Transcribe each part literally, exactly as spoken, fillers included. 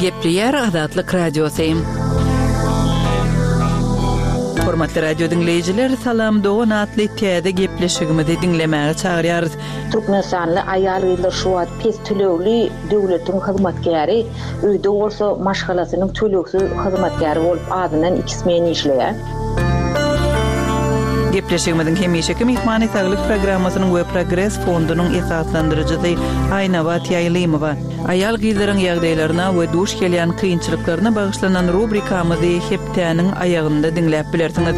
Gepliyer Azatlyk Radiosyň. Hormatly radio dinleyijiler, salam dogan atly täze gepleşigimizi dinlemäge çagyrýarys. Türkmenistanly aýal gyzlar şu wagt pes tölegli döwletiň hyzmatkäri, öýde bolsa maşgalasynyň töleksiz hyzmatkäri bolup adyndan ikismeni işleýär. Gepleşigimizin hemişeki mehmany saglyk programmasynyň we Progress fondunyň esaslandyrjysy Aýnabat Ýaýlymowa aýal gyzlaryň ýagdaýlaryna we duş gelýän kynçylyklaryna bagyşlanan rubrikamyzy heptäniň aýagynda dinläp bilersiňiz.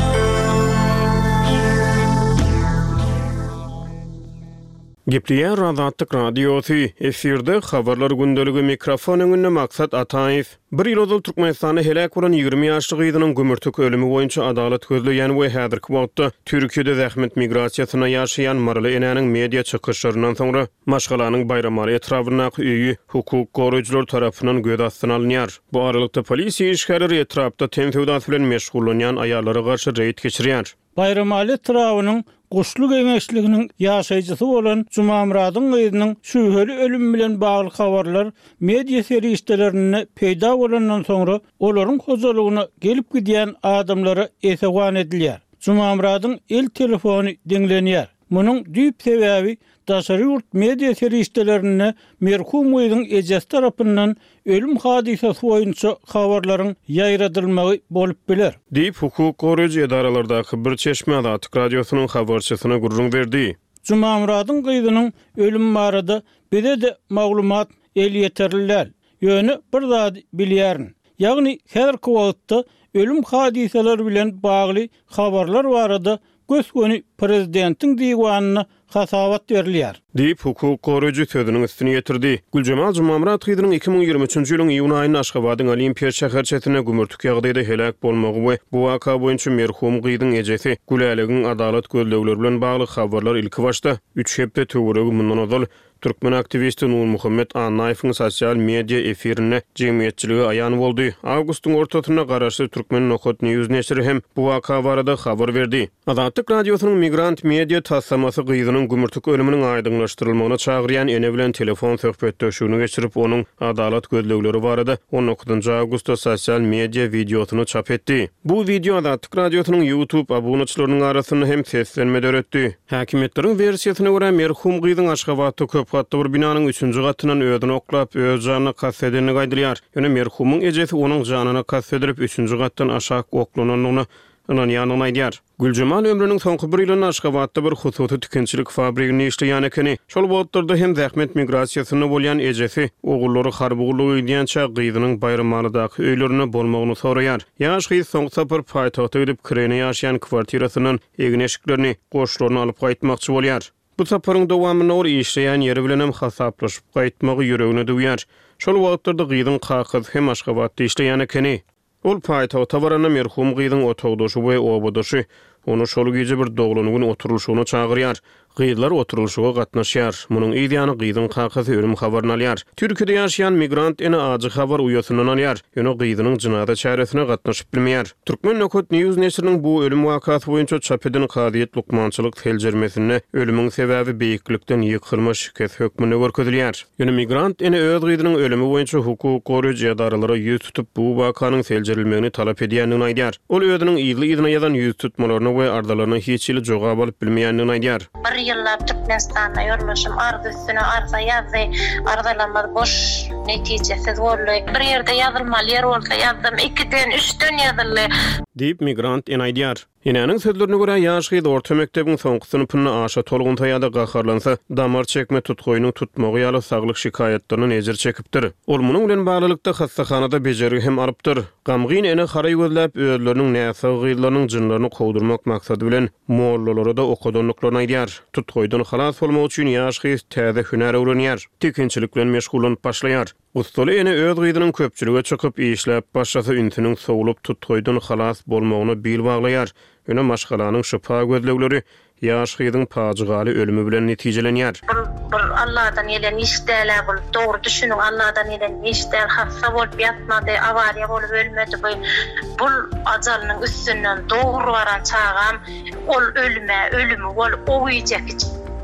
Gepliyer Azatlyk Radiosy efirde habarlar gündöligi mikrofon öňünde maksat Ataýew. Bir ýyl ozal Türkmenistany helak bolan ýygrimi ýaşly gyzynyň gümürtük ölümi boýunça adalet gözleýän we häzirki wagtda Türkiýede zähmet migrasiýasyna ýaşaýan Marly enäniň media çykyşlaryndan soňra Maşgalanyň Bayramary etrapyndaky öýü hukuk goraýjylar tarapyndan göz astyna alynýar. Bu aralykda polisiýa işgärleri etrapda temsewdat bilen meşgullanýan aýallara garşy reýd geçirýär. Bayramary etrawynyň Goşluk emeçliginiň ýaşaýjysy bolan Jumamradyň gyzynyň şüheli ölüm bilen bagly habarlar media serişdelerine peýda bolandan soňra olaryň hozalygyna gelip gidýän adamlara esewan edilýär. Jumamradyň el telefony dinlenýär. Munyň düýp sebäbi daşary ýurt media serişdelerine merhum gyzyň ejesi tarapyndan ölüm hadisesi boýunça habarlaryň ýaýradylmagy bolup biler. Diýip hukuk goraýjy edaralardaky bir çeşme Azatlyk Radiosynyň habarçysyna gurrun berdi. Jumamradyň gyzynyň ölüm barada bize de maglumat el ýeterilýär. Ýöne bir zat bilýärin. Ýagny häzirki wagtda ölüm hadiseleri bilen bagly habarlar barada gösgöni prezidentiň diýwanyna hasawat berilýär. Diýip hukuk goraýjy sözüniň üstüne ýetirdi. Güljemal Jumamrat gyzynyň iki ming ýygrimi üçinji ýylyň iýun aýynda Aşgabatyň Olimpiýa şäherçetine gümürtük ýagdaýda helak bolmagy we bu waka boýunça merhum gyzyň ejesi Gülaligiň adalet gözlegleri bilen bagly habarlar ilki başda üç hepde töweregi mundan ozal Türkmen aktivisti Nur Muhammed Anaýewiň sosial media efirine jemgyýetçiligi aýan boldy. Awgustyň ortasyna garaşly Türkmen Nohut News neşri hem bu waka barada habar berdi. Azatlyk Radiosynyň migrant media tassamasy gyzynyň gümürtük ölüminiň aýdynlaşdyrylmagyna çagyrýan ene bilen telefon söhbetdeşigini geçirip onuň adalet gözlegleri barada on dokuzunçy awgustda sosial media videosyny çap etdi. Bu video Azatlyk Radiosynyň YouTube abonaçylarynyň arasyny hem seslenme döretdi. Häkimetleriň versiýasyna görä merhum gyzyň Aşgabatda köp gatly bir binanyň üçünji gatyndan özüni oklap öz janyna kastetdiğini gaýdylýar. Ýöne merhumyň ejesi onuň janyna kastetdirip üçünji gatdan aşağı oklananyny ýanyny aýdýar. Güljemal ömrüniň soňky bir ýylyny Aşgabatda bir hususy tükençilik fabrikinde işleýän ekeni. Şol wagtlarda hem zähmet migrasiýasyna bolýan ejesi ogullary harbugulyk edýänçä gyzynyň Bayramalydaky öýlerine bolmagyny soraýar. Ýaş gyz soňky sapar paýtagta gidip kirene ýaşaýan kwartirasynyň egin eşiklerini, goşlaryny alyp gaýtmakçy bolýar. Bu saparyň dowamyna or işleýän ýeri bilen hem hasaplaşyp gaýtmagy ýüregine döwýär. Şol wagtlarda gyzyň kakys hem Aşgabatda işleýän ekeni. Ol paýtagta barana merhum gyzyň otogdaşy we obodaşy onu şol gece bir doglanugyň oturuşyna çagyrýar. Gyzlar oturulşyga gatnaşýar. Munyň ýa-ni gyzyň kakasy ölüm habaryny alýar. Türkiýede ýaşaýan migrant ene ajy habar uýasyndan alýar. Ýöne gyzynyň jynada çäresine gatnaşyp bilmeýär. Türkmen Nohut News neşriniň bu ölüm wakasy boýunça çap eden Kadyet Lukmançylyk teljermesinde ölümüň sebäbi beýiklikden ýykyrma şüket hökmüne görkezilýär. Ýöne migrant ene öz gyzynyň ölümi boýunça hukuk goraýjy edaralary ýüz tutup bu wakanyň teljerilmegini talap edýänini aýdýar. Ol özüniň ýyly ýylyna ýazan ýüz tutmalaryny we ardalaryny hiç ýyly jogap alyp bilmeýänini aýdýar. Yıllar Türkmenistan'a yorulmuşum, ardı üstüne arza yazdı, ardalanmadı boş neticesiz oldu. Bir yerde yazılmalı yer oldu, yazdım, ikiden, üçten yazılı. Deyip migrant en aýdýar. Ýeneňiň sözlerine görä ýaş gyz orta mektebiň soňky synypyna aşa tolgunta ýa-da gakarlansa, damar çekme tutgoýunyň tutmagy ýaly saglyk şikaýetlerini ejir çekipdir. Ol munyň bilen baglykda hastahanada bejerigi hem alypdyr. Gamgyn ene haray gözläp özleriniň näse gyzlarynyň jynlaryny kowdurmak maksady bilen mollalara da okadanlyklaryny aýdýar. Tutgoýdan halas bolmak üçin ýaş gyz täze hüner öwrenýär. Tekinçilik bilen meşgulanyp başlaýar. Ustaly ene öz gyzynyň köpçülige çykyp işläp başlasy üntüniň sowulup tutgoýdan halas bolmagyny bil baglaýar. Ýöne maşgalanyň şyfa gözlegleri ýaş gyzyň paçygaly ölümi bilen netijelenýär. Bir Allahdan gelen işdäler bolup, dogry düşünüň Allahdan gelen işdäl hassa bolup ýatmady, awariýa bolup ölmedi bu. Bu ajalynyň üstünden dogry baran çağam ol ölüme, ölümi bol oýjak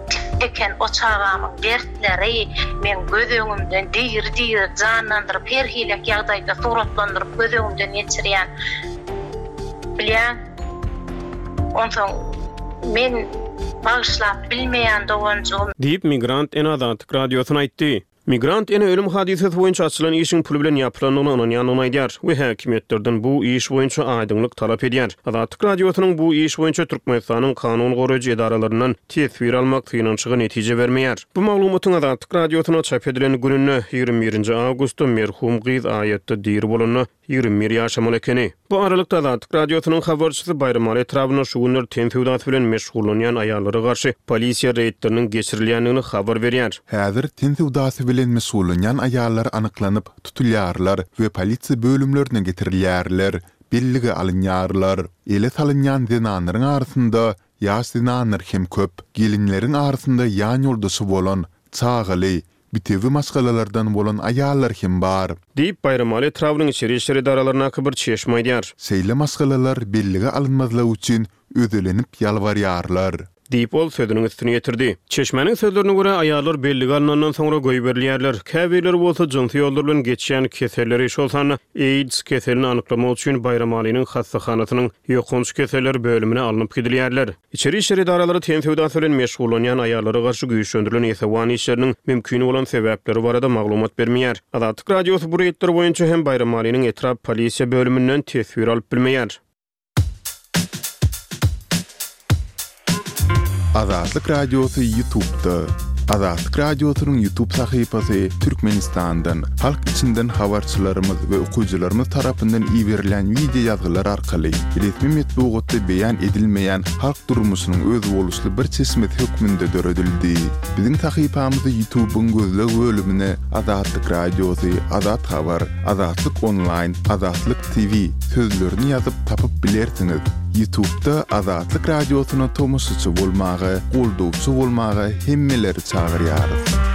eken o çağamyň dertleri men göz öňümden dir-dir canlandyryp her hilek ýagdaýda suratlandyryp göz öňümden geçirýän. Bilýän, onsoň men bağışlap bilmeýän doganjym diýip Migrant en Azatlyk radiosyna aýtdy. Migrant ene ölüm hadisesi boyunça açılan işin pul bilen yapılanlygyny ynanýanyny aýdýar we häkimetlerden bu iş boyunça aýdymlyk talap edýär. Azatlyk radiosynyň bu iş boyunça Türkmenistanyň kanun goraýjy edaralarynyň tesbir almak tynançygy netije bermeýär. Bu maglumatyň Azatlyk radiosyna çap edilen gününe ýygrimi birinji awgustda merhum gyz aýatda dir bolany ýygrimi bir ýaşamaly ekeni. Bu aralykda Azatlyk radiosynyň habarçysy Bayram Ali Trabyna şu günler tensewdat bilen meşgullanýan aýallary garşy polisiýa reýtleriniň geçirilýändigini habar berýär. Häzir tensewdat bilen mesullanyan ayarlar anyklanyp tutulýarlar we polisiýa bölümlerine getirilýärler, belligi alınýarlar. Ele salynýan zinanyryň arasynda ýaş zinanyr hem köp, gelinleriň arasynda ýan ýoldaşy bolan çağaly, bitewi maskalalardan bolan ayarlar hem bar. Diýip Bayram Ali Trabynyň içeri işleri edaralarına bir çeşme aýdýar. Seýle maskalalar belligi alınmazlygy üçin ödelenip ýalbarýarlar. Diýip ol sözüniň üstüne getirdi. Çeşmenin sözlerine göre ayarlar belligi alınandan sonra goýup berilýärler. Käbiler bolsa jynsy ýollar bilen geçýän keselleri iş bolsa, AIDS keselini anyklamak üçin Bayram Ali'nin hastahanasynyň ýokunç keseller bölümine alınıp gidilýärler. İçeri işleri edaralary tensewdat bilen meşgullanýan ayarlara garşy güýçlendirilen esewan işleriniň mümkin bolan sebäpleri barada maglumat bermeýär. Azatlyk radiosy bu reýtler boýunça hem Bayram Ali'nin etrap polisiýa bölümünden tesbir alyp bilmeýär. Azatlyk radiosu YouTube'da. Azatlyk radiosynyň YouTube sahypasy Türkmenistandan, halk içinden habarçylarymyz we okuyjylarymyz tarapyndan iýerilen video ýazgylar arkaly resmi metbuatda beýan edilmeýän halk durmuşynyň öz boluşly bir çeşmet hökmünde döredildi. Biziň sahypamyzy YouTube'un gözleg bölümine Azatlyk radiosy, Azat habar, Azatlyk online, Azatlyk T V sözlerini ýazyp tapyp bilersiňiz. YouTube'da Azatlyk radiosyna tomusçy bolmagy, goldowçy bolmagy hemmeleri çağırýar.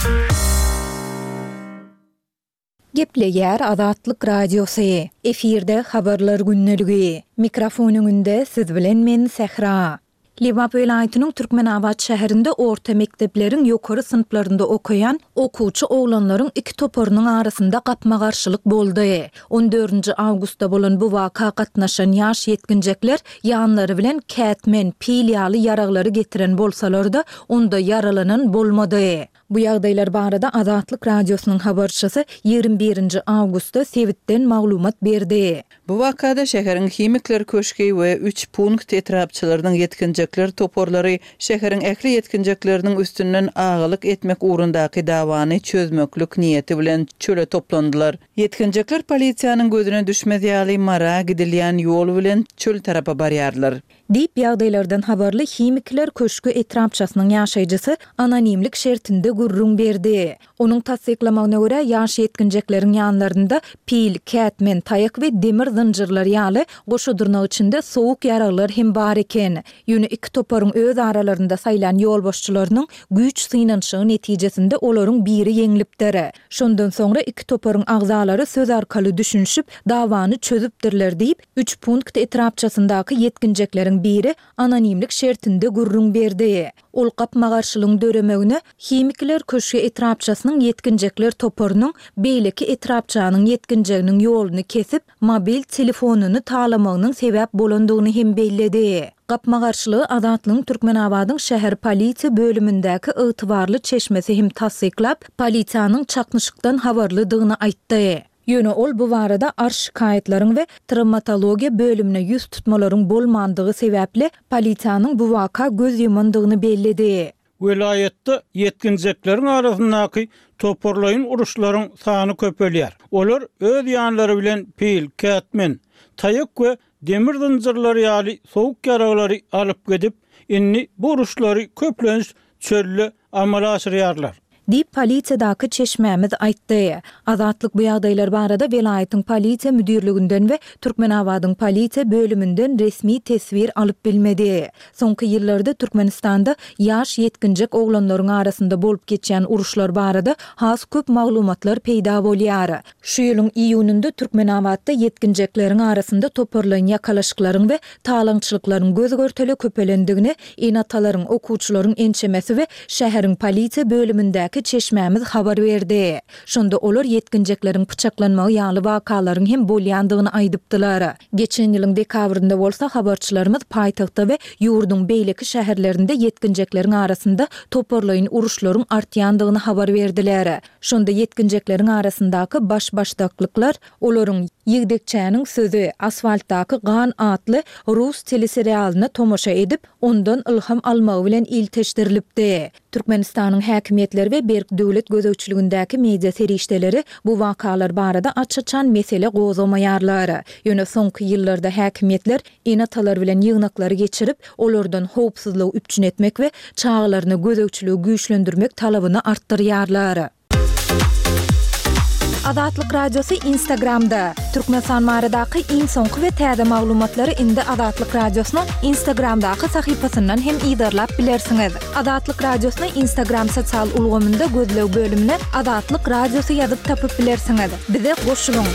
Gepleýär Azatlyk radiosy. Efirde habarlar günneligi. Mikrofonyňynda siz bilen men Sehra. Liwap welaýatynyň Türkmenabad şäherinde orta mektepleriň ýokary synplarynda okuyan okuwçy oglanlaryň iki toporynyň arasynda gapma garşylyk boldy. on dördünji awgustda bolan bu waka gatnaşan ýaş ýetginjekler ýanlary bilen kätmen, pil ýaly ýaraglary getiren bolsalar-da onda yaralanan bolmady. Bu ýagdaýlar barada Azatlyk radiosynyň habarçysy ýygrimi birinji awgustda Sewitden maglumat berdi. Bu wakada şäheriň himikler köşki we üç punkt etrapçylarynyň ýetkinjekler toporlary şäheriň ähli ýetkinjekleriniň üstünden agalyk etmek ugrundaky dawany çözmeklik niýeti bilen çöle toplandylar. Ýetkinjekler polisiýanyň gözüne düşmez ýaly mara gidilýän ýol bilen çöl tarapa barýarlar. Diýip ýagdaýlardan habarly himikler köşkü etrapçysynyň ýaşaýjysy anonimlik şertinde gurrun berdi. Onuň tasdiklamagyna görä ýaş ýetkinjekleriň ýanlarynda pil, kätmen, taýak we demir zynjyrlar ýaly goşudurnak içinde sowuk ýaraglar hem bar eken. Ýöne iki toparyň öz aralarynda saýlan ýolbaşçylarynyň güýç synanşygy netijesinde olaryň biri ýeňilipdir. Şondan soňra iki toparyň agzalary söz arkaly düşünşip dawany çözüpdirler diýip üç punkt etrapçysyndaky ýetkinjekleriň biri anonimlik şertinde gurrun berdi. Ol gapma garşylygyň döremegine himikler köşe etrapçysynyň ýetkinjekler toporynyň beýleki etrapçynyň ýetkinjeginiň ýoluny kesip mobil telefonuny talamagynyň sebäp bolandygyny hem bellädi. Gapma garşylygy Azatlygyň Türkmenabadyň şäher polisiýa bölümündäki ygtybarly çeşmesi hem tasdiklap, polisiýanyň çaknyşykdan habarlydygyny aýtdy. Ýöne ol bu barada arş kaýetlaryň we travmatologiýa bölümine ýüz tutmalaryň bolmandygy sebäpli polisiýanyň bu waka göz ýumandygyny bellidi. Welaýatda ýetkinjekleriň arasyndaky toporlaýyn uruşlaryň sany köpelýär. Olar öz ýanlary bilen pil, kätmen, taýak we demir zynjyrlary ýaly sowuk ýaraglary alyp gedip, inni bu uruşlary köplenç çölle amala aşyrýarlar. diýip polisiýadaky çeşmämiz aýtdy. Azatlyk bu ýagdaýlar barada welaýatyň polisiýa müdürlüginden we Türkmenabadyň polisiýa bölümünden resmi tesbir alyp bilmedi. Soňky ýyllarda Türkmenistanda ýaş yetkinjek oglanlaryň arasynda bolup geçen uruşlar barada has köp maglumatlar peýda bolýar. Şu ýylyň iýununda Türkmenabadda yetkinjekleriň arasynda toparlanan ýakalaşyklaryň we talaňçylyklaryň göz görteli köpelendigini enatalaryň, okuwçylaryň ençemesi we şäheriň polisiýa bölümündäki çeşmämiz habar berdi. Şonda olar yetkinjekleriň pyçaklanmagy ýaly wakalaryň hem bolýandygyny aýdypdylar. Geçen ýylyň dekabrynda bolsa habarçylarymyz paýtagtda we ýurduň beýleki şäherlerinde yetkinjekleriň arasynda toparlaýan uruşlaryň artýandygyny habar berdiler. Şonda yetkinjekleriň arasyndaky baş başdaklyklar olaryň Ýigdekçäniň sözü asfaltdaky Gan atly rus teleserialyna tomoşa edip ondan ilham almagy bilen ilteşdirilipdi. Türkmenistanyň häkimetleri we berk döwlet gözegçiligindäki media serişdeleri bu wakalar barada açyçan mesele gozamaýarlar. Ýöne soňky ýyllarda häkimetler enatalar bilen ýygnaklary geçirip olardan howpsuzlyk üpçün etmek we çağlaryny gözegçiligi güýçlendirmek talabyny artdyrýarlar. Azatlyk radiosu Instagramda. Türkmenistan maradaky iň soňky we täze maglumatlary indi Azatlyk radiosynyň Instagramdaky sahypasynyň hem ýydarlap bilersiňiz. Azatlyk radiosyny Instagram sosial ulgamynda gözlew bölümine Azatlyk radiosu ýazyp tapyp bilersiňiz. Bize goşulyň.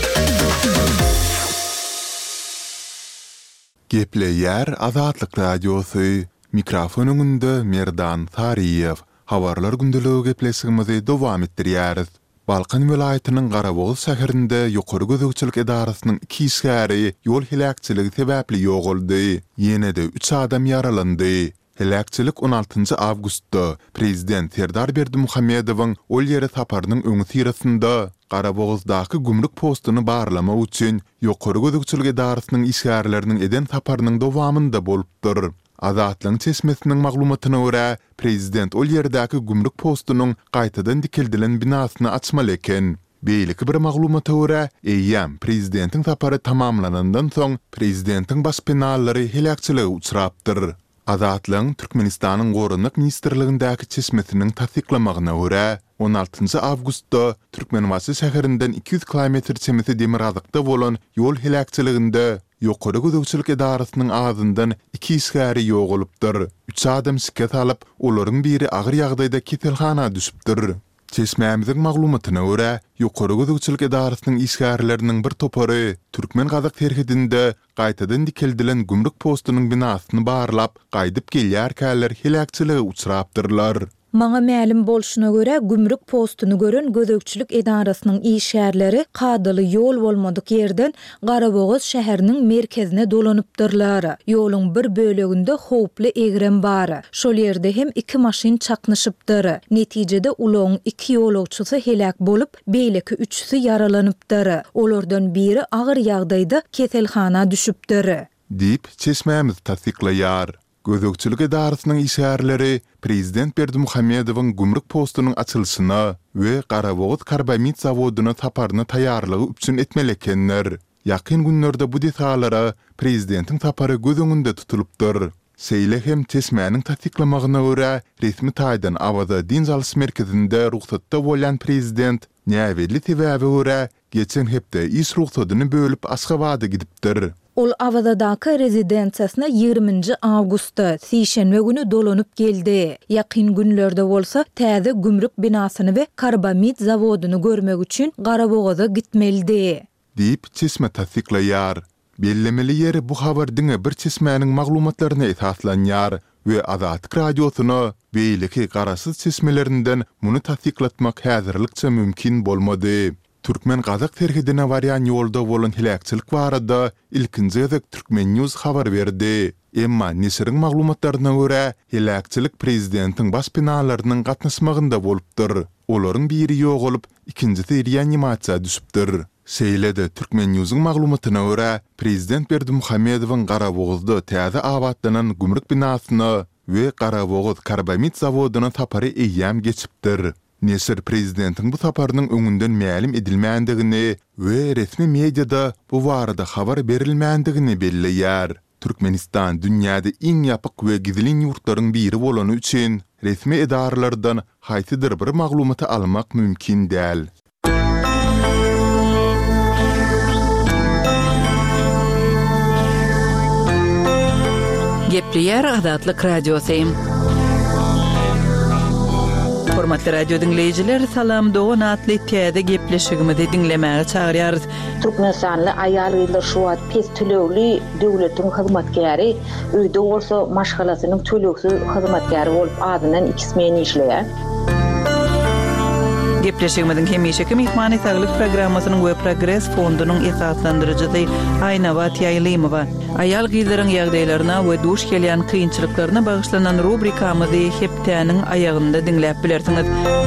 Gepleýär Azatlyk radiosu. Mikrofon öňünde Merdan Tariýew. Habarlar gündeligi gepleşigimizi dowam etdirýäris. Balkan welaýatynyň Garaboğaz şäherinde ýokary gözegçilik edarasynyň iki işgäri ýol helakçyligi sebäpli ýogaldy. Ýene-de üç adam ýaralandy. Helakçylyk on altynjy awgustda prezident Serdar Berdimuhammedowyň ol ýere saparynyň öňü sirasynda Garaboğazdaky gümrük postuny barlama üçin ýokary gözegçilik edarasynyň işgärleriniň eden saparynyň dowamynda bolupdyr. Azatlyň çeşmesiniň maglumatyna görä, prezident ol ýerdäki gümrük postunyň gaýtadan dikildilen binasyny açmaly eken. Beýleki bir maglumata görä, eýýäm prezidentiň sapary tamamlanandan soň prezidentiň baş binalary helakçylyga uçrapdyr. Azatlyň Türkmenistanyň Gorunlyk ministrligindäki çeşmesiniň tasdiklamagyna görä, on altynjy awgustda Türkmenbaşy şäherinden iki yüz kilometr çemesi Demirazykda bolan ýol helakçylygynda ýokary gözegçilik edarasynyň ağzyndan iki işgäri ýogalypdyr. Üç adam şiket alyp, olaryň biri agyr ýagdaýda keselhana düşüpdir. Çeşmämiziň maglumatyna görä, ýokary gözegçilik edarasynyň işgärleriniň bir topary Türkmen gazak terhidinde gaýtadan dikildilen gümrük postunyň binasyny barlap, gaýdyp gelýärkäler helakçylyga uçrapdyrlar. Maňa mälim bolşuna görä gümrük postunu gören gözegçilik edarasynyň işgärleri kadaly ýol bolmadyk ýerden Garaboğaz şäheriniň merkezine dolanypdyrlar. Ýoluň bir böleginde howply egrem bar. Şol ýerde hem iki maşyn çaknyşypdyr. Netijede uloň iki ýolagçysy helak bolup, beýleki üçüsi yaralanypdyr. Olardan biri agyr ýagdaýda keselhana düşüpdir. Diýip çeşmämiz tasdiklaýar. Gözegçilik edarasynyň işgärleri prezident Berdimuhammedowyň gümrük postunyň açylyşyna we Garaboğaz karbamid zawodyna saparyny taýýarlygy üçin etmeli ekenler. Ýakyn günlerde bu detalara prezidentiň sapary göz öňünde tutulypdyr. Seýle hem çeşmäniň tasdiklamagyna görä, resmi taýdan awada din zalys merkezinde ruhsatda bolan prezident näweli sebäbi görä geçen hepde iş ruhsatyny bölüp Aşgabatda gidipdir. Ol Avadadaky rezidensiýasyna ýygrüminji awgustda sişenme güni dolanyp geldi. Ýakyn günlerde bolsa täze gümrük binasyny we karbamid zawodyny görmek üçin Garaboğaza gitmeldi. Diýip çeşme tasdiklaýar. Bellemeli ýeri bu habardyň bir çeşmäniň maglumatlaryna esaslanýar we Azatlyk radiosyna beýleki garasyz çeşmelerinden muny tasdiklatmak häzirlikçe mümkin bolmady. Türkmen gazak terhidine varyan ýolda bolan helakçylyk barada ilkinji gezek Türkmen News habar berdi. Emma nesiriň maglumatlaryna görä, helakçylyk prezidentiň baş binalarynyň gatnaşmagynda bolupdyr. Olaryň biri ýogalyp, ikincisi reanimasiýa düşüpdir. Seýlede Türkmen Newsyň maglumatyna görä, prezident Berdimuhammedowyň Garaboğazda täze abatlanan gümrük binasyna we Garaboğaz karbamid zawodyna sapary eýýäm geçipdir. Nesir prezidentiň bu saparynyň öňünden mälim edilmändigini we resmi mediada bu barada habar berilmändigini belleýär. Türkmenistan dünýäde iň ýapyk we gizlin ýurtlaryň biri bolany üçin resmi edarlardan haýsydyr bir maglumaty almak mümkin däl. Gepleýär Adatlyk radiosu. Hormatly radio dinleyijiler, salam dogan atly täze gepleşigimizi dinlemäge çagyrýarys. Türkmenistanly aýal gyzlar şu wagt pes tölegli döwletiň hyzmatkäri, öýde bolsa maşgalasynyň töleksiz hyzmatkäri bolup adynan ikismen işleýär. Gepleşigimizin hemişeki mehmany saglyk programmasynyň we progress fondunyň esaslandyryjysy Aýnawa Tiýaýlymowa. Aýal gyzlaryň ýagdaýlaryna we duş gelýän kynçylyklaryna bagyşlanan rubrikamyzy hepdäniň aýagynda dinläp bilersiňiz.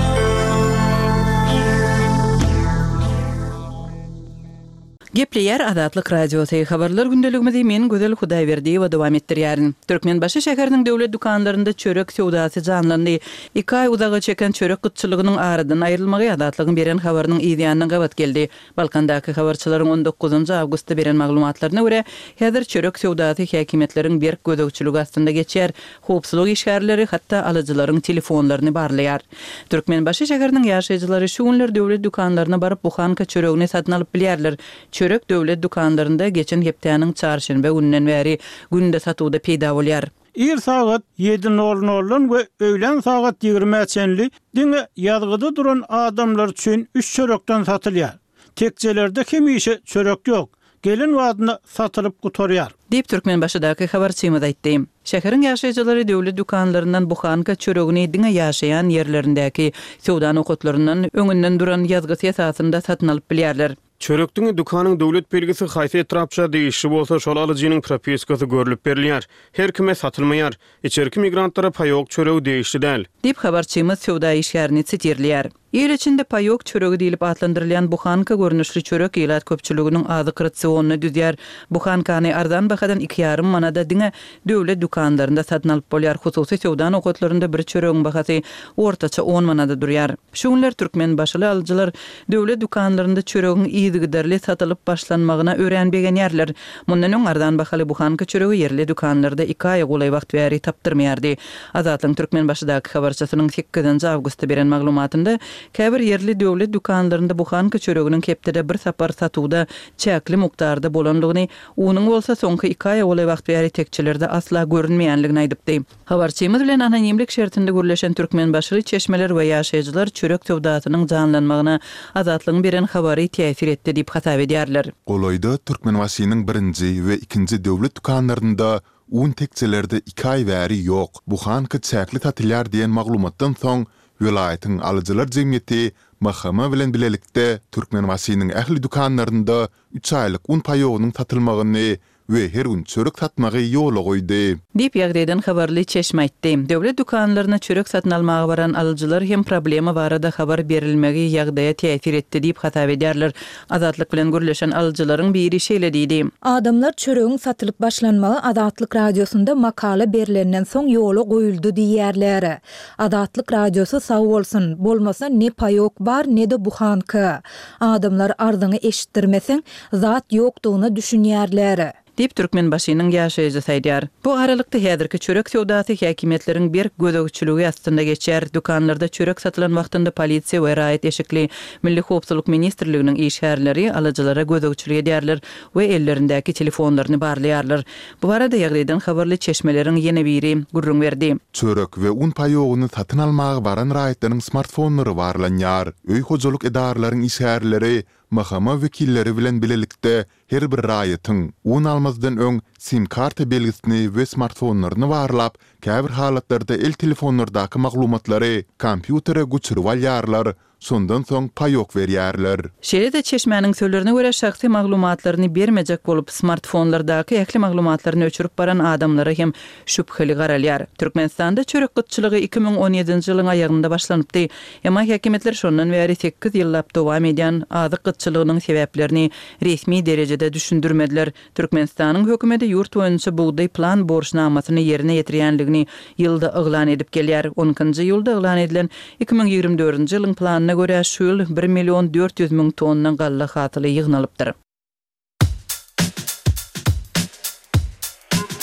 Gepleýär Adatlyk radiosu habarlar gündeligimizi men Gözel Hudaýberdiýewa dowam etdirýärin. Türkmenbaşy şäheriniň döwlet dukanlarynda çörek sowdasy janlandy. iki ay uzagy çeken çörek gytçylygynyň aradan aýrylmagy adatlygyň beren habarynyň ýa-da gabat geldi. Balkandaky habarçylaryň on dokuzunçy awgustda beren maglumatlaryna görä, häzir çörek sowdasy häkimetleriň berk gözegçiligi astynda geçýär. Howpsuzlyk işgärleri hatda alyjylaryň telefonlaryny barlaýar. Türkmenbaşy şäheriniň ýaşaýjylary şu günler döwlet dukanlaryna baryp buhanka çöregini satyn alyp bilýärler. Çörek döwlet dukanlarynda geçen hepdäniň çarşembe günden bäri günde satuwda peýda bolýar. Ir saat yedi nol nol we öýlen saat ýigirme üçli diňe ýazgyda duran adamlar üçin üç çörekden satylýar. Tekjelerde hemişe çörek ýok. Gelin wadyna satylyp gutarýar. Diýip Türkmenbaşydaky habarçymyz aýtdy. Şäheriň ýaşaýjylary döwlet dukanlaryndan buhanka çöregini diňe ýaşaýan ýerlerindäki sowda nokatlaryndan öňünden duran ýazgy esasynda satyn alyp bilýärler. Çörekdiň dukanyň döwlet belgisi haýsy etrapça değişi bolsa şol alyjynyň propiskasy görülip berilýär. Her kime satylmaýar. Içerki migrantlara paýok çöregi değişli däl. Diýip habarçymyz sowda işgärini çetirlýär. Ýer içinde paýok çöregi diýilip adlandyrylýan buhanka görnüşli çörek ýylat köpçüliginiň azyk ratsionyny düzýär. Buhankany ardan bahadan iki ýarym manada diňe döwlet dukanlarynda satyn alyp bolýar. Hususy sowda nokatlarynda bir çöregiň bahasy ortaça on manada durýar. Şu günler Türkmenbaşyly alyjylar döwlet dukanlarynda çöregiň ýygyderli satylyp başlanmagyna öýrenbegen ýerler. Mundan öň ardan bahaly buhanka çöregi ýerli dukanlarda iki ay golay wagt bäri tapdyrmaýardy. Azatlyň Türkmenbaşydaky habarçysynyň sekizinçi awgustda beren maglumatynda käbir ýerli döwlet dukanlarynda buhanka çöreginiň kepdede bir sapar satuwda çäkli mukdarda bolanlygyny, onuň bolsa soňky iki ay golay wagt bäri tekçilerde asla görünmeýänligini aýdypdy. Habarçymyz bilen anonimlik şertinde gürleşen Türkmenbaşyly çeşmeler we ýaşaýjylar çörek sowdasynyň janlanmagyna azatlygyň beren habary täsir etdi diýip hasap edýärler. Goloýda Türkmenbaşynyň birinji we ikinji döwlet dukanlarynda un tekçilerde iki ay bäri ýok. Buhanka çäkli satylýar diýen maglumatdan soň Vilayatyň alyjylar jemgyýeti mahkama bilen bilelikde Türkmenbaşynyň ähli dukanlarynda üç aylyk un paýogynyň satylmagyny we her gün çörek satmagy ýola goýdy. Diýip ýagdaýdan habarly çeşme aýtdy. Döwlet dukanlaryna çörek satyn almagy baran alyjylar hem problema barada habar berilmegi ýagdaýa täsir etdi diýip hasap edýärler. Azatlyk bilen gürleşen alyjylaryň biri şeýle diýdi. Adamlar çöregiň satylyp başlanmagy Adatlyk radiosunda makala berilenden soň ýola goýuldy diýýärler. Adatlyk radiosu sag bolsun, bolmasa ne paýok bar ne de buhanka. Adamlar ardyňy eşitdirmeseň zat ýokdugyny düşünýärler. Diýip Türkmenbaşynyň ýaşaýjysy aýdýar. Bu aralykda häzirki çörek sowdasy häkimetleriň bir gözegçiligi astynda geçýär. Dukanlarda çörek satylan wagtynda polisiýa we raýat eşikli Milli Howpsuzlyk ministrliginiň işgärleri alyjylara gözegçilik edýärler we ellerindäki telefonlaryny barlaýarlar. Bu barada ýagdaýdan habarly çeşmeleriň ýene biri gurrun berdi. Çörek we un paýogyny satyn almagy baran raýatlaryň smartfonlary barlanýar. Öý hojalyk edarlaryň işgärleri mahkama vekilleri bilen bilelikde her bir raýatyň un almazdan öň sim karta belgisini we smartfonlaryny barlap, käbir halatlarda el telefonlardaky maglumatlary kompýutere güçürip alýarlar. Sondan soň paýok berýärler. Şeýle-de çeşmäniň sözlerine görä şahsy maglumatlaryny bermejek bolup smartfonlardaky ähli maglumatlaryny öçürüp baran adamlara hem şüpheli garalýar. Türkmenistanda çörek gytçylygy iki ming on ýedinçi ýylyň aýagynda başlanypdy. Emma häkimetler şondan bäri sekiz ýyllap dowam edýän azyk gytçylygynyň sebäplerini resmi derejede düşündirmediler. Türkmenistanyň hökümeti ýurt boýunça buğday plan borçnamasyny ýerine ýetirýänligini ýylda yglan edip gelýär. onunçy ýylda yglan edilen iki ming ýygrimi dördünçi ýylyň plan göre şu ýyl bir million dört ýüz miň tonna galla hatyly ýygnalypdyr.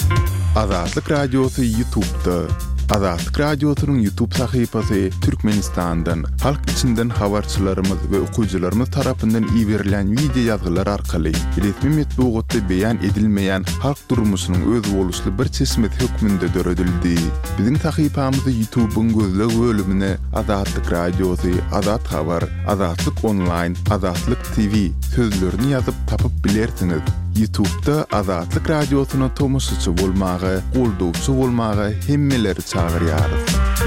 Azatlyk Radiosu YouTube'da. Azatlyk Radiosu'nun YouTube sahypasy Türkmenistan'dan, halk içinden habarçylarymyz we okuyjylarymyz tarapyndan ýiberilen video ýazgylar arkaly resmi metbuatda beýan edilmeýän halk durmuşynyň öz boluşly bir çeşmet hökmünde döredildi. Biziň sahypamyzy YouTube'un gözleg bölümine Azatlyk Radiosu, Azat Habar, Azatlyk Online, Azatlyk T V sözlerini ýazyp tapyp bilersiňiz. YouTube'da Azatlyk Radiosu'na tomusçy bolmagy, goldowçy bolmagy hemmeleri çağırýarys.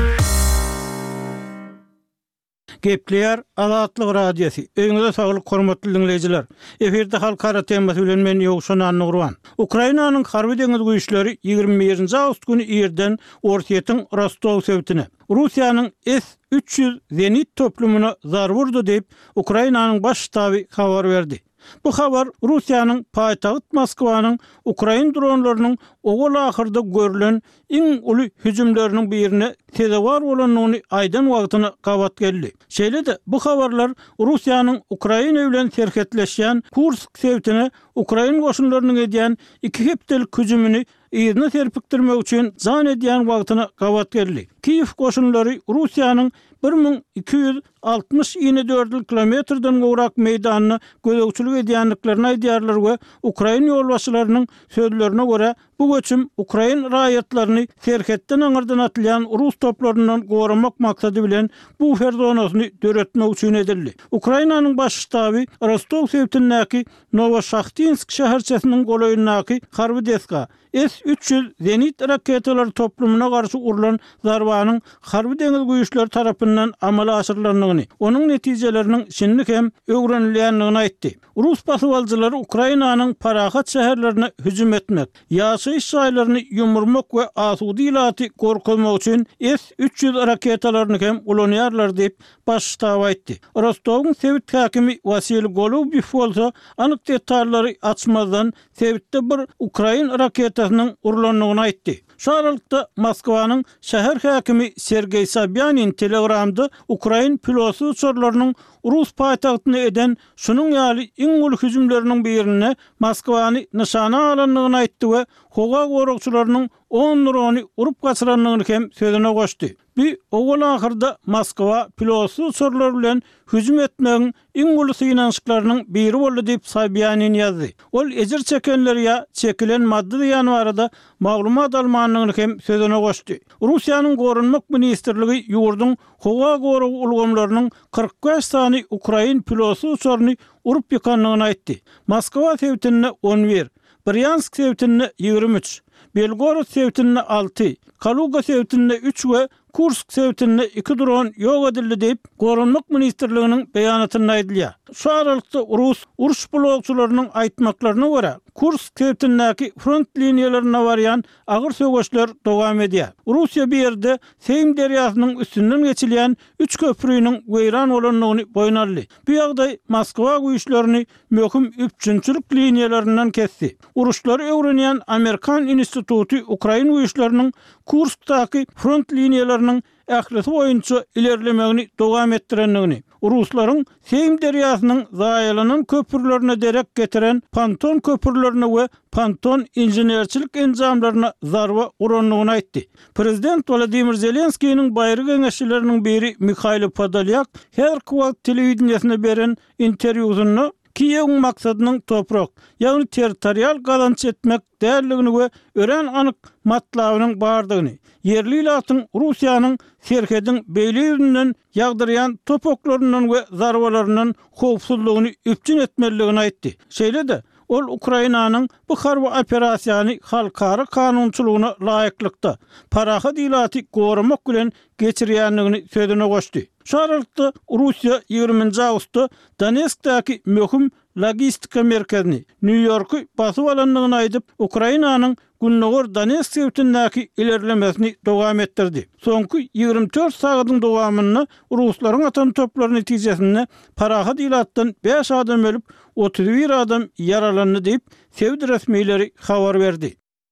Gepleýär Azatlyk Radiosu. Öňüňizde saglyk hormatly dinleýijiler. Eferde halkara temasy bilen men ýogşan anygrywan. Ukrainanyň harby deňiz güýçleri ýygrimi birinji awgust güni ýerden Ortiýetiň Rostov sewtine Russiýanyň S üç ýüz zenit toplumuna zar wurdy diýip Ukrainanyň baş ştaby habar berdi. Bu habar Russiýanyň paýtagyt Moskwanyň Ukrain dronlarynyň ogul ahyrda görülen iň uly hüjümleriniň birine tezewar bolanyny aýdan wagtyna gabat geldi. Şeýle-de bu habarlar Russiýanyň Ukraina bilen serhetleşýän Kursk sewtine Ukrain goşunlarynyň edýän iki hepdelik hüjümini ýerine serpikdirmek üçin jan edýän wagtyna gabat geldi. Kiýew goşunlary Russiýanyň bir ming iki ýüz altmış dört kilometrden gowrak meýdanyny gözegçilik edýänliklerini aýdýarlar we Ukraina ýolbaşçylarynyň sözlerine görä bu göçüm Ukrain raýatlaryny serhetden aňyrdan atylýan Rus toplarynyň goramak maksady bilen bu ferzonasyny döretmek üçin edildi. Ukrainanyň baş ştaby Rostov sewtindäki Novoshakhtinsk şäherçesiniň golaýyndaky harby deska S üç ýüz zenit raketalary toplumuna garşy urulan zarbanyň harby deňiz güýçleri tarapyndan amala aşyrylanyny, onuň netijeleriniň şinlik hem öwrenilýänligini aýtdy. Rus basywaljylary Ukrainanyň parahat şäherlerine hüjüm etmek, ýaşaýyş ýaýlaryny ýumurmak we asudy ilaty gorkulmak üçin S üç ýüz raketalaryny hem ulanýarlar diýip baş ştaby aýtdy. Rostowyň sewit häkimi Vasil Golubyew bolsa anyk detallary açmazdan sewitde bir Ukrain raketasynyň urulanyny aýtdy. Şu aralykda Moskwanyň şäher häkimi Sergey Sobyanin Telegramda Ukrain pilotsy uçurlarynyň Rus paýtagtyny eden şunuň ýaly iň uly hüjümleriniň birine Moskwany nyşana alanlygyny aýtdy we hoga gorukçylarynyň on drony urup gaçyranlygyny hem sözüne goşdy. Bir ogul ahyrda Moskwa pilotsy uçurlar bilen hüjüm etmegiň iň uly synançyklarynyň biri boldy diýip Sobyanin ýazdy. Ol ejir çekenler ýa çekilen maddi ýanwarda maglumat almanlygyny hem sözüne goşdy. Russiýanyň gorunmak ministrligi ýurdun hoga goru ulgamlarynyň kırk beş sany Ukrain pilotsy uçuryny urup ýykanlygyny aýtdy. Moskwa sewtine on bir, Bryansk sewtine ýygrimi üç, Belgorod sewtine altı, Kaluga sewtine üç we Kursk sewtine iki dron ýok edildi diýip Gorunmak ministrliginiň beýanatyny aýdylýar. Şu aralykda Rus uruş blogçylarynyň aýtmaklaryna görä Kursk sewtindäki front liniýalaryna barýan agyr söwgeçler dowam edýär. Russiýa bir ýerde Seym derýasynyň üstünden geçilýän üç köprüýiniň weýran bolanlygyny boyun aldy. Bu ýagdaý Moskwa güýçlerini möhüm üçinçilik liniýalaryndan kesdi. Uruşlary öwrenýän Amerikan instituty Ukraina güýçleriniň Kurskdaky front liniýalarynyň ählisi boýunça ilerlemegini dowam etdirenligini, Ruslaryň Seym derýasynyň zaýalanan köprülerine derek getiren Panton köprülerine we Panton injenerçilik enjamlaryna zarba uranlygyny aýtdy. Prezident Volodymyr Zelenskiýiň baýry geňeşçileriniň biri Mikhail Podolyak her kwart telewizionyna beren interwýusyny Kiýewiň maksadynyň toprak, ýagny territorial galanç etmek därligini we ören anyk matlabynyň bardygyny, yerli ilatyň Russiýanyň serhediň beýleýünden ýagdyrýan topoklarynyň we zarbalarynyň howpsuzlygyny üpçün etmeligini aýtdy. Şeýle-de ol Ukrainanyň bu harby operasiýany halkara kanunçylygyna laýyklykda parahat ilaty goramak bilen geçirýänligini sözüne goşdy. Şu aralykda Russiýa ýygrimi awgustda Donetskdaky möhüm logistika merkezini New Yorky basyp alanlygyny aýdyp Ukrainanyň Günnogor Donetsk sewtindäki ilerlemesini dowam etdirdi. Soňky ýygrimi dört sagatyň dowamyny Ruslaryň atan toplaryny netijesinde parahat ilatdan beş adam ölüp otuz bir adam yaralandy diýip Sewdi resmiýetleri habar berdi.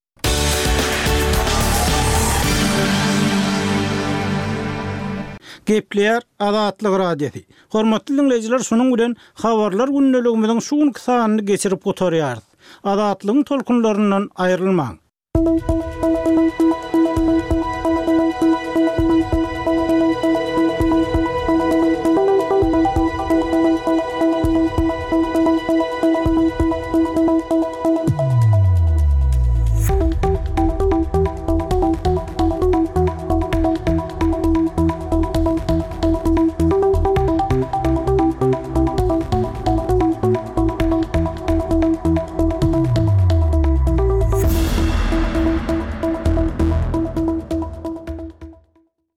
Gepleýär Azatlyk Radiosu. Hormatly dinleýijiler, şunuň bilen habarlar günneligimiziň şuň kysanyny geçirip gotarýarys. Azatlygyň tolkunlaryndan aýrylmaň.